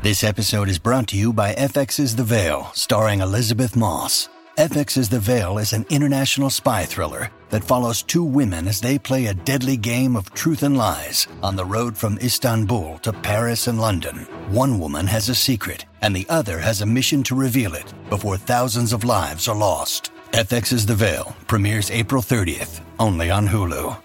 This episode is brought to you by FX's The Veil, starring Elizabeth Moss. FX's The Veil is an international spy thriller that follows two women as they play a deadly game of truth and lies on the road from Istanbul to Paris and London. One woman has a secret, and the other has a mission to reveal it before thousands of lives are lost. FX's The Veil premieres April 30th, only on Hulu.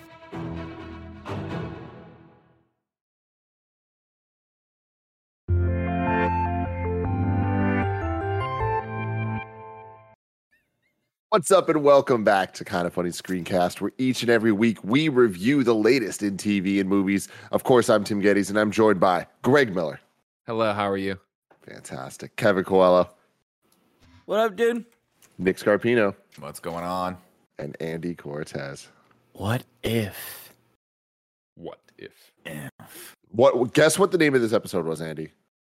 What's up and welcome back to Kind of Funny Screencast, where each and every week we review the latest in TV and movies. Of course, I'm Tim Geddes, and I'm joined by Greg Miller. Hello, how are you? Fantastic. Kevin Coelho. What up, dude? Nick Scarpino. What's going on? And Andy Cortez. What if? What if? Guess what the name of this episode was, Andy?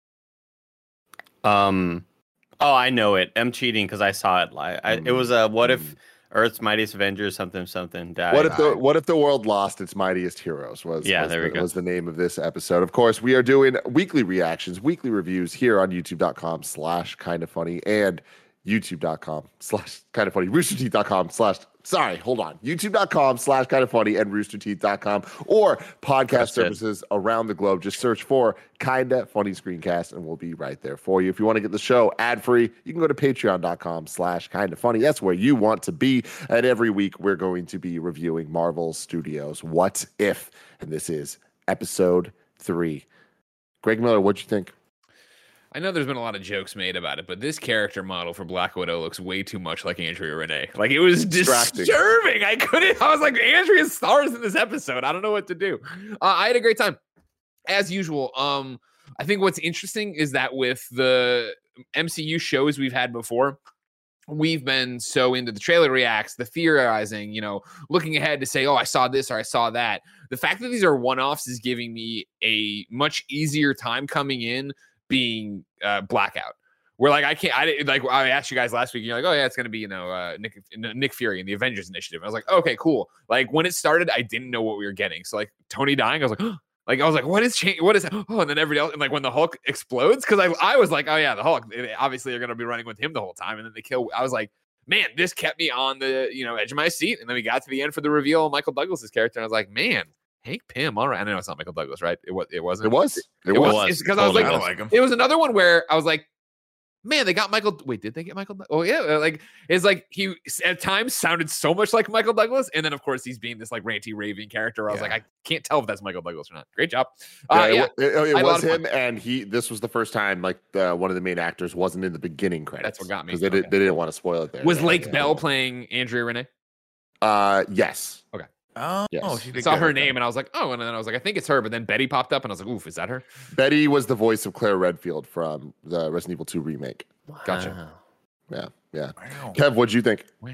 Oh, I know it. I'm cheating because I saw it live. It was what if Earth's Mightiest Avengers something died? What if the world lost its mightiest heroes? Was the name of this episode. Of course, we are doing weekly reactions, weekly reviews here on YouTube.com/kindoffunny and YouTube.com/kindoffunny, roosterteeth.com/ YouTube.com/kindoffunny and roosterteeth.com or podcast services around the globe. Just search for Kinda Funny Screencast and we'll be right there for you. If you want to get the show ad-free, you can go to patreon.com/kindoffunny. That's where you want to be. And every week we're going to be reviewing Marvel Studios' What If? And this is episode 3. Greg Miller, what'd you think? I know there's been a lot of jokes made about it, but this character model for Black Widow looks way too much like Andrea Renee. Like, it was disturbing. I was like, Andrea stars in this episode. I don't know what to do. I had a great time. As usual, I think what's interesting is that with the MCU shows we've had before, we've been so into the trailer reacts, the theorizing, looking ahead to say, oh, I saw this or I saw that. The fact that these are one-offs is giving me a much easier time coming in being Blackout, where I asked you guys last week, you're like, oh yeah, it's gonna be Nick Fury and the Avengers Initiative. I was like, okay, cool. Like, when it started, I didn't know what we were getting. So like Tony dying, I was like, what is change? What is that? Oh, and then everybody else, and like when the Hulk explodes, because I was like, oh yeah, the Hulk. Obviously, they're gonna be running with him the whole time, and then they kill. I was like, man, this kept me on the edge of my seat. And then we got to the end for the reveal of Michael Douglas's character, and I was like, man. Hank Pym, all right. I know it's not Michael Douglas, right? It wasn't. It was. It's because I was like him. It was another one where I was like, man, they got Michael. Wait, did they get Michael? Oh yeah, it's like he at times sounded so much like Michael Douglas, and then of course he's being this like ranty raving character. I was like, I can't tell if that's Michael Douglas or not. Great job. It was him, and this was the first time like one of the main actors wasn't in the beginning credits. That's what got me because they didn't want to spoil it there. Was Lake Bell playing Andrea Renee? Yes. Okay. Oh, yes. She saw her name and I was like, oh, and then I was like, I think it's her. But then Betty popped up and I was like, oof, is that her? Betty was the voice of Claire Redfield from the Resident Evil 2 remake. Wow. Gotcha. Yeah. Wow. Kev, what'd you think? Wow.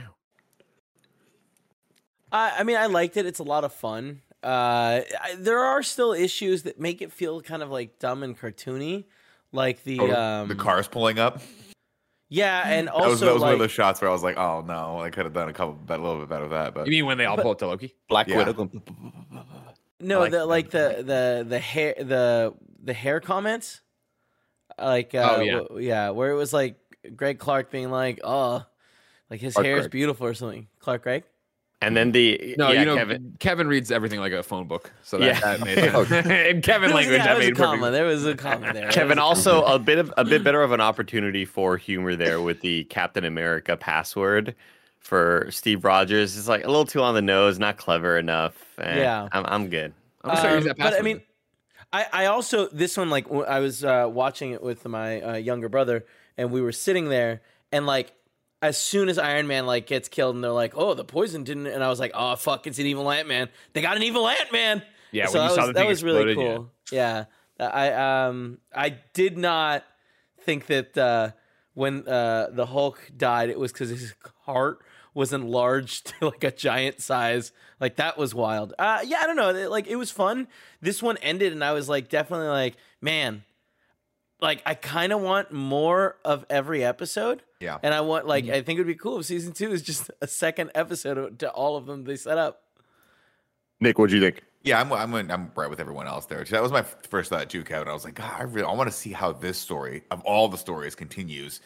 I mean, I liked it. It's a lot of fun. There are still issues that make it feel kind of like dumb and cartoony, like the cars pulling up. Yeah, and also that was one of those shots where I was like, "Oh no, I could have done a little bit better with that." But you mean when they all pull up to Loki? Black Widow. No, the hair comments, where it was like Greg Clark being like, "Oh, like his hair is beautiful" or something. Clark Gregg. And then Kevin reads everything like a phone book, so that made sense. In Kevin language, that made perfect. There was a comma there. Kevin also a bit better of an opportunity for humor there with the Captain America password for Steve Rogers. It's like a little too on the nose, not clever enough. Yeah, I'm good. I'm sorry, use that password. But I mean, I also this one like I was watching it with my younger brother, and we were sitting there, and like. As soon as Iron Man like gets killed and they're like, oh, the poison didn't, and I was like, oh fuck, it's an evil Ant-Man. They got an evil Ant-Man. Yeah, so when you saw the thing was exploded, really cool. Yeah, I did not think that when the Hulk died, it was because his heart was enlarged to like a giant size. Like that was wild. I don't know. It was fun. This one ended, and I was like, definitely like, man. Like, I kind of want more of every episode. Yeah. And I want, I think it would be cool if season 2 is just a second episode to all of them they set up. Nick, what'd you think? Yeah, I'm right with everyone else there. That was my first thought too, Kevin. I was like, God, I want to see how this story of all the stories continues.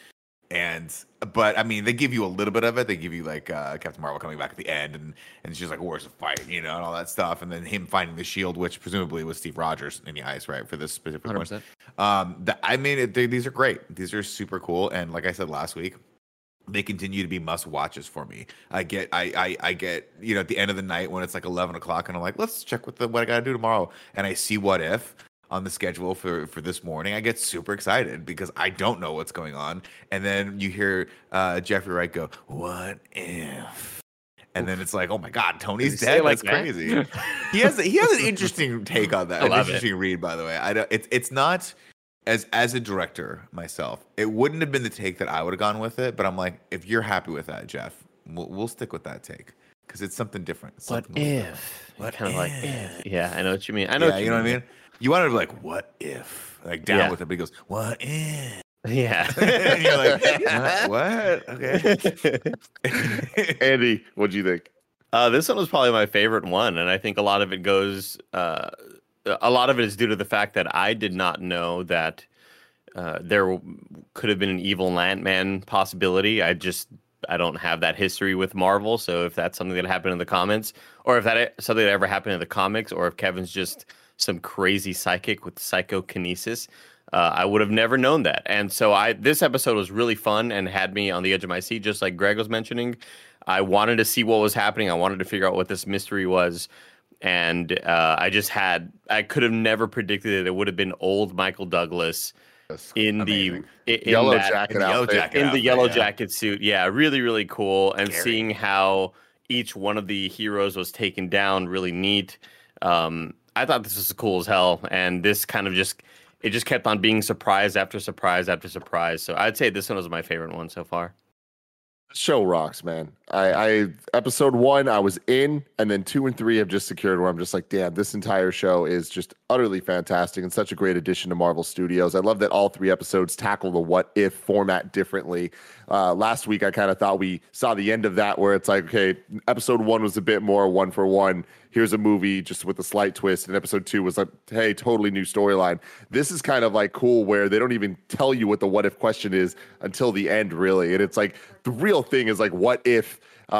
But I mean, they give you a little bit of it. They give you like Captain Marvel coming back at the end, and she's like, "Where's the fight?" And all that stuff, and then him finding the shield, which presumably was Steve Rogers in the ice, right, for this specific 100%. One. These are great. These are super cool, and like I said last week, they continue to be must watches for me. I get at the end of the night when it's like 11 o'clock, and I'm like, let's check what I got to do tomorrow, and I see What If on the schedule for this morning. I get super excited because I don't know what's going on. And then you hear Jeffrey Wright go, "What if?" And then it's like, oh my God, Tony's dead. That's crazy. He has an interesting take on that. An interesting read, by the way. It's not as a director myself. It wouldn't have been the take that I would have gone with it. But I'm like, if you're happy with that, Jeff, we'll stick with that take. Because it's something different. It's what something if? What kind of like, yeah, I know what you mean. I know. You know what I mean? You wanted to be like, what if? Like down with it, but he goes, what if? Yeah. And you're like, what? Okay. Andy, what'd you think? This one was probably my favorite one, and I think a lot of it goes. A lot of it is due to the fact that I did not know that there could have been an evil Ant-Man possibility. I don't have that history with Marvel, so if that's something that happened in the comments, or if that something that ever happened in the comics, or if Kevin's just some crazy psychic with psychokinesis, I would have never known that. And so this episode was really fun and had me on the edge of my seat, just like Greg was mentioning. I wanted to see what was happening. I wanted to figure out what this mystery was. And I could have never predicted it. It would have been old Michael Douglas in the yellow jacket suit. Yeah, really, really cool. And seeing how each one of the heroes was taken down, really neat. I thought this was cool as hell, and this kind of just kept on being surprise after surprise after surprise. So I'd say this one was my favorite one so far. Show rocks, man. I episode 1 I was in, and then 2 and 3 have just secured where I'm just like, damn, this entire show is just utterly fantastic and such a great addition to Marvel Studios. I love that all 3 episodes tackle the what if format differently. Last week I kind of thought we saw the end of that where it's like, okay, episode 1 was a bit more 1 for 1. Here's a movie just with a slight twist. And episode 2 was like, hey, totally new storyline. This is kind of like cool where they don't even tell you what the what if question is until the end, really. And it's like the real thing is like, what if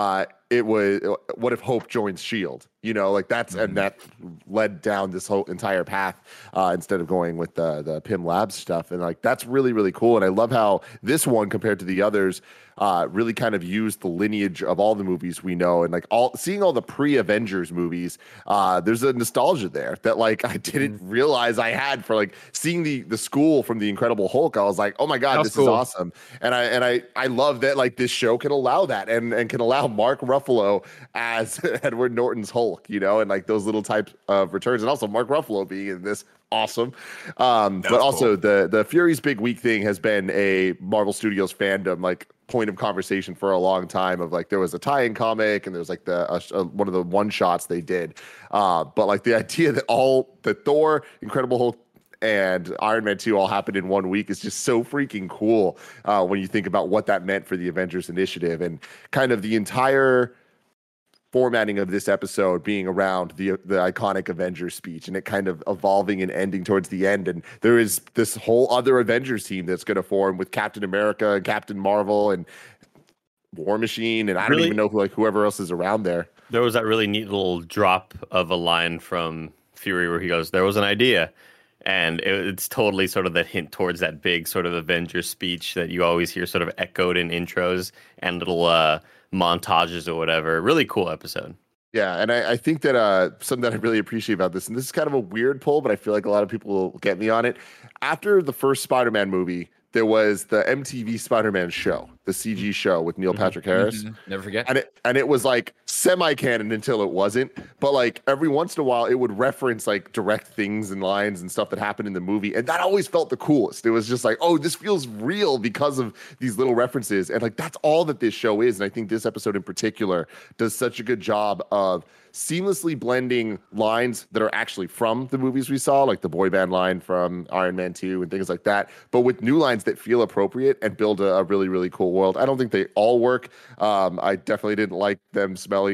what if Hope joins S.H.I.E.L.D.? Like that's and that led down this whole entire path instead of going with the Pym Labs stuff. And like that's really, really cool. And I love how this one compared to the others really kind of used the lineage of all the movies we know, and like seeing all the pre-Avengers movies. There's a nostalgia there that like I didn't realize I had for like seeing the school from the Incredible Hulk. I was like, oh my God, this is awesome. And I love that like this show can allow that and can allow Mark Ruffalo as Edward Norton's Hulk, and like those little types of returns, and also Mark Ruffalo being in this. Awesome. But also cool. The Fury's Big Week thing has been a Marvel Studios fandom like point of conversation for a long time of like there was a tie-in comic and there's like one of the one shots they did. But like the idea that all the Thor, Incredible Hulk, and Iron Man 2 all happened in 1 week is just so freaking cool when you think about what that meant for the Avengers Initiative and kind of the entire formatting of this episode being around the iconic Avengers speech and it kind of evolving and ending towards the end. And there is this whole other Avengers team that's going to form with Captain America and Captain Marvel and War Machine. And I don't even know whoever else is around there. There was that really neat little drop of a line from Fury where he goes, there was an idea. And it's totally sort of that hint towards that big sort of Avengers speech that you always hear sort of echoed in intros and little montages or whatever. Really cool episode. Yeah, and I think that something that I really appreciate about this, and this is kind of a weird pull, but I feel like a lot of people will get me on it. After the first Spider-Man movie, there was the MTV Spider-Man show, the CG show with Neil Patrick Harris. Never forget. And it was like semi-canon until it wasn't. But like every once in a while, it would reference like direct things and lines and stuff that happened in the movie. And that always felt the coolest. It was just like, oh, this feels real because of these little references. And like that's all that this show is. And I think this episode in particular does such a good job of seamlessly blending lines that are actually from the movies we saw, like the boy band line from Iron Man 2 and things like that, but with new lines that feel appropriate and build a really, really cool world. I don't think they all work. I definitely didn't like them smelling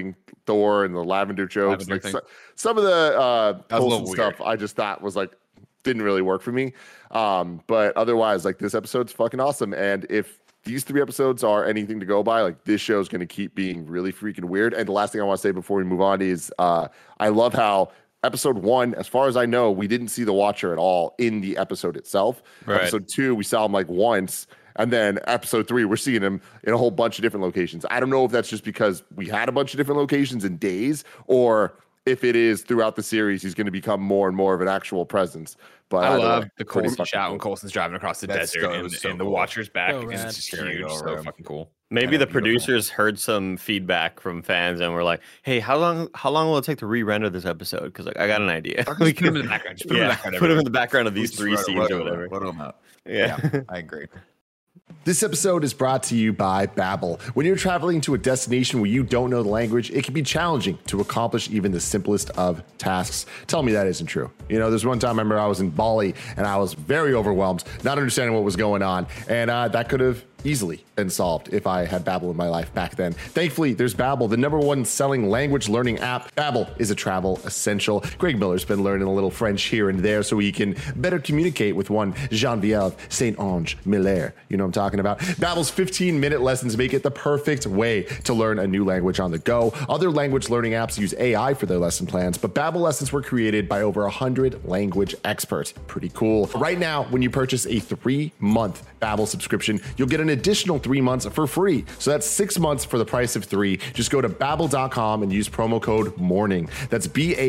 Thor and the lavender jokes. Some of the Coulson stuff I just thought was like didn't really work for me. But otherwise, like this episode's fucking awesome. And if these 3 episodes are anything to go by, like this show is going to keep being really freaking weird. And the last thing I want to say before we move on is I love how episode 1, as far as I know, we didn't see the Watcher at all in the episode itself. Right. Episode 2, we saw him like once. And then episode 3, we're seeing him in a whole bunch of different locations. I don't know if that's just because we had a bunch of different locations in days, or if it is throughout the series, he's going to become more and more of an actual presence. But I love the Coulson shot when Coulson's driving across the desert and the Watcher's back. It's just huge. So fucking cool. Maybe the producers heard some feedback from fans and were like, "Hey, how long will it take to re-render this episode? Because like, I got an idea. We can put him in the background. Put him in the background of these 3 scenes or whatever. Put him out. Yeah, I agree. This episode is brought to you by Babbel. When you're traveling to a destination where you don't know the language, it can be challenging to accomplish even the simplest of tasks. Tell me that isn't true. You know, there's one time I remember I was in Bali and I was very overwhelmed, not understanding what was going on. And that could have easily been solved if I had Babbel in my life back then. Thankfully, there's Babbel, the #1 selling language learning app. Babbel is a travel essential. Greg Miller's been learning a little French here and there so he can better communicate with one Geneviève Saint-Onge Miller. You know what I'm talking about? Babbel's 15-minute lessons make it the perfect way to learn a new language on the go. Other language learning apps use AI for their lesson plans, but Babbel lessons were created by over 100 language experts. Pretty cool. Right now, when you purchase a 3-month Babbel subscription, you'll get an additional 3 months for free. So that's 6 months for the price of 3. Just go to babbel.com and use promo code MORNING. That's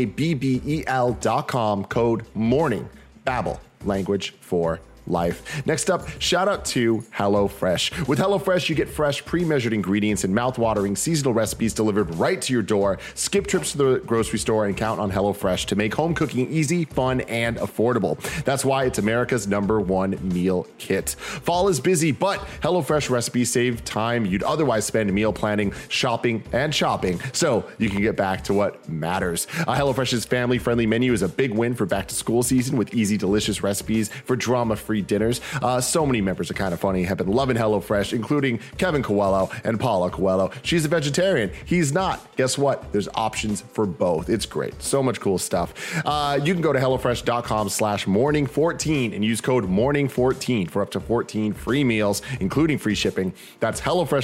BABBEL.com, code MORNING. Babbel, language for life. Next up, shout out to HelloFresh. With HelloFresh, you get fresh, pre-measured ingredients and mouth-watering seasonal recipes delivered right to your door. Skip trips to the grocery store and count on HelloFresh to make home cooking easy, fun, and affordable. That's why it's America's #1 meal kit. Fall is busy, but HelloFresh recipes save time you'd otherwise spend meal planning, shopping, and shopping, so you can get back to what matters. HelloFresh's family-friendly menu is a big win for back-to-school season with easy, delicious recipes for drama-free dinners. So many members of Kind of Funny have been loving HelloFresh, including Kevin Coelho and Paula Coelho. She's a vegetarian. He's not. Guess what? There's options for both. It's great. So much cool stuff. You can go to HelloFresh.com/morning14 and use code morning14 for up to 14 free meals, including free shipping. That's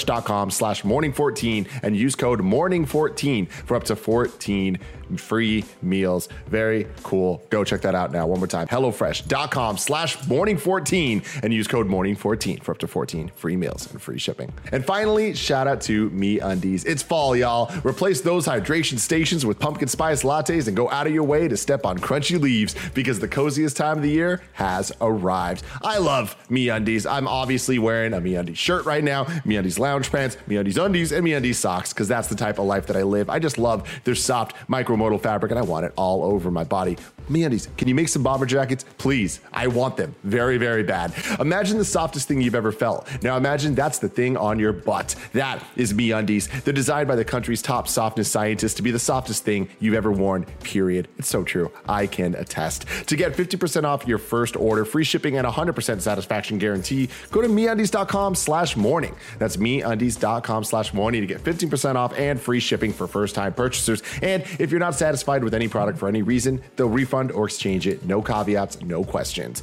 HelloFresh.com/morning14 and use code morning14 for up to 14 free meals. Very cool. Go check that out now. One more time. HelloFresh.com/morning14 and use code morning14 for up to 14 free meals and free shipping. And finally, shout out to MeUndies. It's fall, y'all. Replace those hydration stations with pumpkin spice lattes and go out of your way to step on crunchy leaves because the coziest time of the year has arrived. I love MeUndies. I'm obviously wearing a MeUndies shirt right now, MeUndies lounge pants, MeUndies undies, and MeUndies socks because that's the type of life that I live. I just love their soft micromodal fabric and I want it all over my body. MeUndies, can you make some bomber jackets? Please. I want them very, very bad. Imagine the softest thing you've ever felt. Now imagine that's the thing on your butt. That is MeUndies. They're designed by the country's top softness scientists to be the softest thing you've ever worn, period. It's so true. I can attest. To get 50% off your first order, free shipping, and 100% satisfaction guarantee, go to MeUndies.com/morning. That's MeUndies.com/morning to get 15% off and free shipping for first-time purchasers. And if you're not satisfied with any product for any reason, they'll refund or exchange it. No caveats, no questions.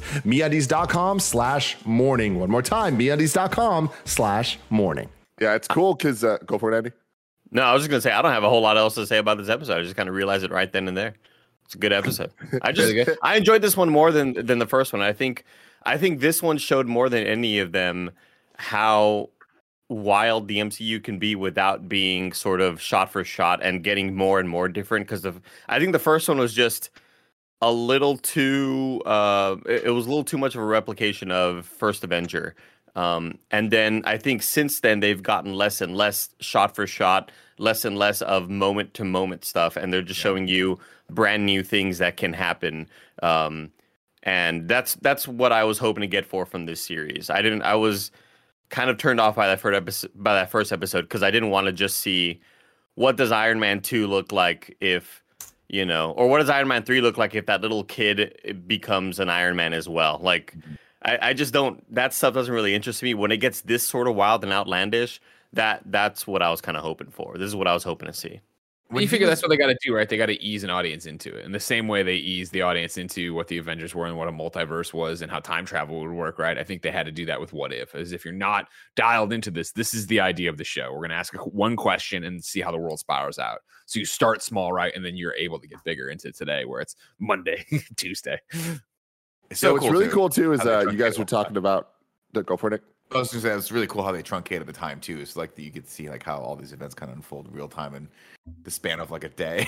MeUndies.com/morning. One more time, MeUndies.com/morning. Yeah, it's cool because go for it, Andy. No, I was just gonna say I don't have a whole lot else to say about this episode. I just kind of realized it right then and there. It's a good episode. I enjoyed this one more than the first one. I think this one showed more than any of them how wild the MCU can be without being sort of shot for shot and getting more and more different. Because I think the first one was just a little too it was a little too much of a replication of First Avenger. And then I think since then they've gotten less and less shot for shot, less and less of moment to moment stuff, and they're just showing you brand new things that can happen. And that's what I was hoping to get from this series. I was kind of turned off by that first episode because I didn't want to just see what does Iron Man 2 look like if, you know, or what does Iron Man 3 look like if that little kid becomes an Iron Man as well? Like, I just don't, that stuff doesn't really interest me. When it gets this sort of wild and outlandish, that's what I was kind of hoping for. This is what I was hoping to see. You figure that's what they got to do, right? They got to ease an audience into it in the same way they eased the audience into what the Avengers were and what a multiverse was and how time travel would work, right? I think they had to do that with What If, as if you're not dialed into this is the idea of the show. We're going to ask one question and see how the world spirals out. So you start small, right? And then you're able to get bigger into today where it's Monday, Tuesday. So what's really cool too is you guys were talking about go for it, Nick. I was going to say it's really cool how they truncated the time too. So like you could see like how all these events kind of unfold in real time in the span of like a day.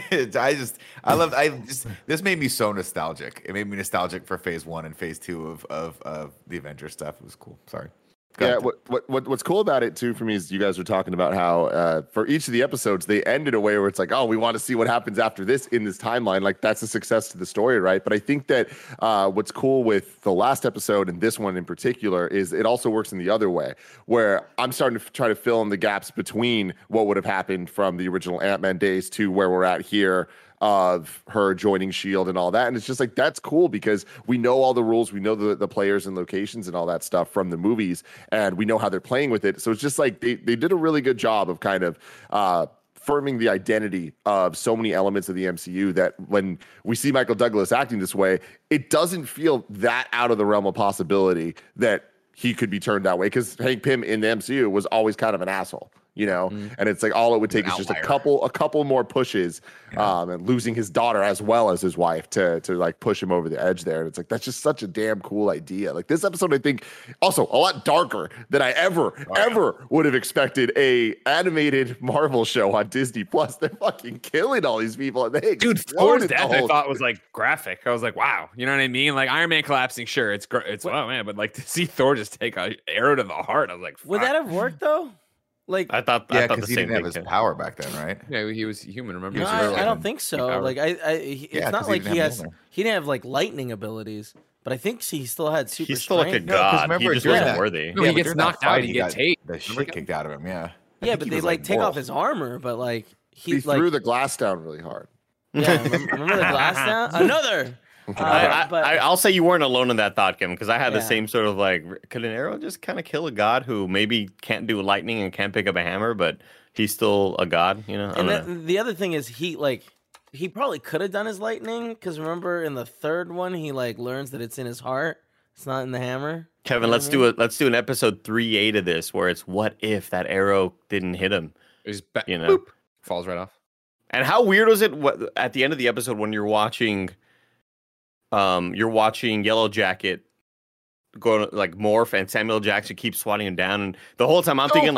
This made me so nostalgic. It made me nostalgic for phase 1 and phase 2 of the Avengers stuff. It was cool. Sorry. Yeah, what's cool about it too for me is you guys were talking about how for each of the episodes they end in a way where it's like, oh, we want to see what happens after this in this timeline. Like that's a success to the story, right? But I think that what's cool with the last episode and this one in particular is it also works in the other way, where I'm starting to try to fill in the gaps between what would have happened from the original Ant-Man days to where we're at here, of her joining S.H.I.E.L.D. and all that. And it's just like, that's cool because we know all the rules. We know the players and locations and all that stuff from the movies, and we know how they're playing with it. So it's just like they did a really good job of kind of firming the identity of so many elements of the MCU that when we see Michael Douglas acting this way, it doesn't feel that out of the realm of possibility that he could be turned that way, because Hank Pym in the MCU was always kind of an asshole. And it's like all it would take is just a couple more pushes, and losing his daughter as well as his wife to like push him over the edge there. And it's like, that's just such a damn cool idea. Like this episode, I think also a lot darker than I ever would have expected a animated Marvel show on Disney Plus. They're fucking killing all these people. And Dude, Thor's death I thought was like graphic. I was like, wow, you know what I mean? Like Iron Man collapsing, sure, it's oh man, but like to see Thor just take an arrow to the heart, I was like, fuck. Would that have worked though? Like I thought because he didn't have his power back then, right? Yeah, he was human. Remember? No, I don't think so. Like it's not like he didn't have like lightning abilities, but I think he still had super. He's still strength. like a god. He just wasn't worthy. No, he gets knocked out. He gets hate. The shit kicked out of him. Yeah. Yeah, but they like take off his armor, but like he threw the glass down really hard. Yeah, remember the glass down? Another. I'll say you weren't alone in that thought, Kim, because I had the same sort of like, could an arrow just kind of kill a god who maybe can't do lightning and can't pick up a hammer, but he's still a god, And the other thing is he probably could have done his lightning, because remember in the third one he like learns that it's in his heart, it's not in the hammer. Kevin, let's do an episode 3-8 of this where it's what if that arrow didn't hit him, boop, falls right off. And how weird was it at the end of the episode when you're watching Yellow Jacket go like morph and Samuel Jackson keeps swatting him down, and the whole time I'm thinking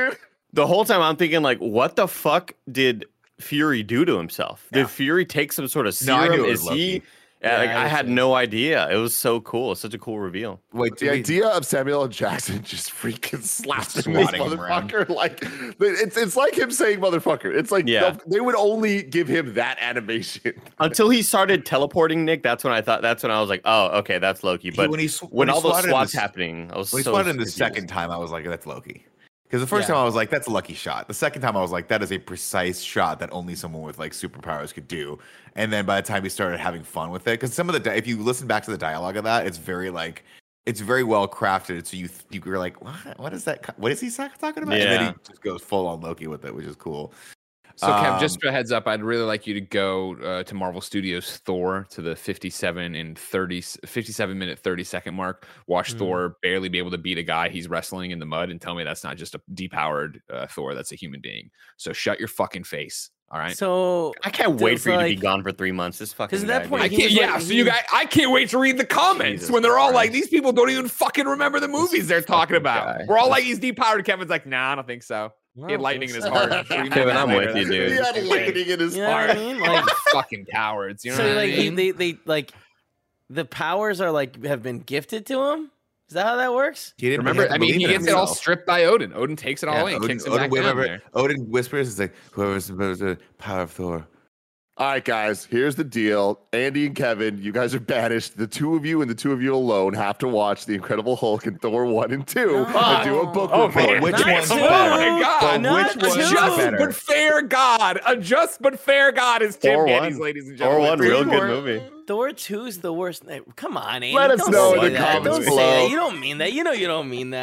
like, what the fuck did Fury do to himself? Did Fury take some sort of serum? Is he? I had no idea. It was so cool. It's such a cool reveal. Wait, the idea of Samuel L. Jackson just freaking slapping this motherfucker, like it's like him saying motherfucker. It's like they would only give him that animation until he started teleporting. Nick, that's when I was like, oh, okay, that's Loki. But when all those swats happening, I was so swatted the second time. I was like, that's Loki. Because the first time I was like, that's a lucky shot. The second time I was like, that is a precise shot that only someone with like superpowers could do. And then by the time we started having fun with it, because some of the if you listen back to the dialogue of that, it's very well crafted. So you're like, what is that? What is he talking about? Yeah. And then he just goes full on Loki with it, which is cool. So, Kev, just a heads up, I'd really like you to go to Marvel Studios Thor to the 57 minute 30-second mark. Watch Thor barely be able to beat a guy he's wrestling in the mud, and tell me that's not just a depowered Thor. That's a human being. So shut your fucking face. All right. So I can't wait for you to be gone for 3 months. This fucking. Because at that point, I can't. So you guys, I can't wait to read the comments when they're all like, "These people don't even fucking remember the movies they're talking about." We're all like, "He's depowered." Kevin's like, "Nah, I don't think so." He had lightning in his heart. Kevin, I'm with you, dude. He had lightning in his heart. What I mean? Like fucking cowards. You know so what like I mean? they like the powers are like have been gifted to him. Is that how that works? Remember, I mean, he gets it all stripped by Odin. Odin takes it all away and kicks him back down there. Odin whispers, "It's like whoever's supposed to power of Thor." All right, guys, here's the deal. Andy and Kevin, you guys are banished. The two of you and the two of you alone have to watch The Incredible Hulk and Thor 1 and 2 and do a book report. Which one's better? Oh, my God. Which one's better? But fair God. A just but fair God is Tim Geddes, ladies and gentlemen. Thor 1, real good movie. Thor 2's the worst. Come on, Andy. Let us know in the Don't comments say below. that. You don't mean that. You know you don't mean that.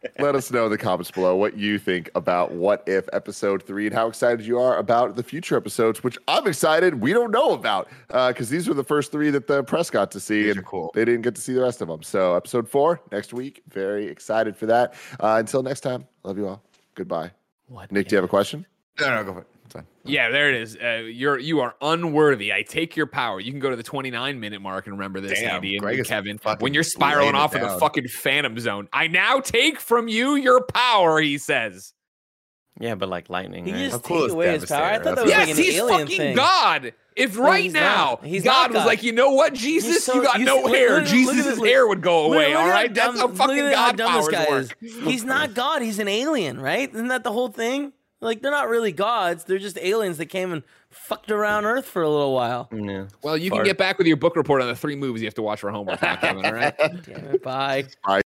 Let us know in the comments below what you think about What If Episode 3 and how excited you are about the future episodes, which I'm excited we don't know about because these were the first 3 that the press got to see. These and are cool. They didn't get to see the rest of them. So Episode 4 next week. Very excited for that. Until next time, love you all. Goodbye. Nick, do you have a question? No, go for it. It's fine. Yeah, there it is. You are unworthy. I take your power. You can go to the 29-minute mark and remember this, Damn, Andy Greg and is Kevin. fucking When you're spiraling laying it off of the down. fucking Phantom Zone, I now take from you your power. He says. Yeah, but like lightning. He Right? just cool take is away his power. I Devastator? thought that That's was Yes, like an he's alien fucking thing. God. If right he's now not. He's God not was God. like, you know what, Jesus, He's so- you got you no see- hair. look at Jesus' this- hair would go away. Look All at right, that's how fucking look at God dumb powers this guy work. is. He's not God. He's an alien, right? Isn't that the whole thing? Like, they're not really gods. They're just aliens that came and fucked around Earth for a little while. Yeah. Well, you can get back with your book report on the 3 movies you have to watch for homework now, Kevin. All right. Damn it, bye.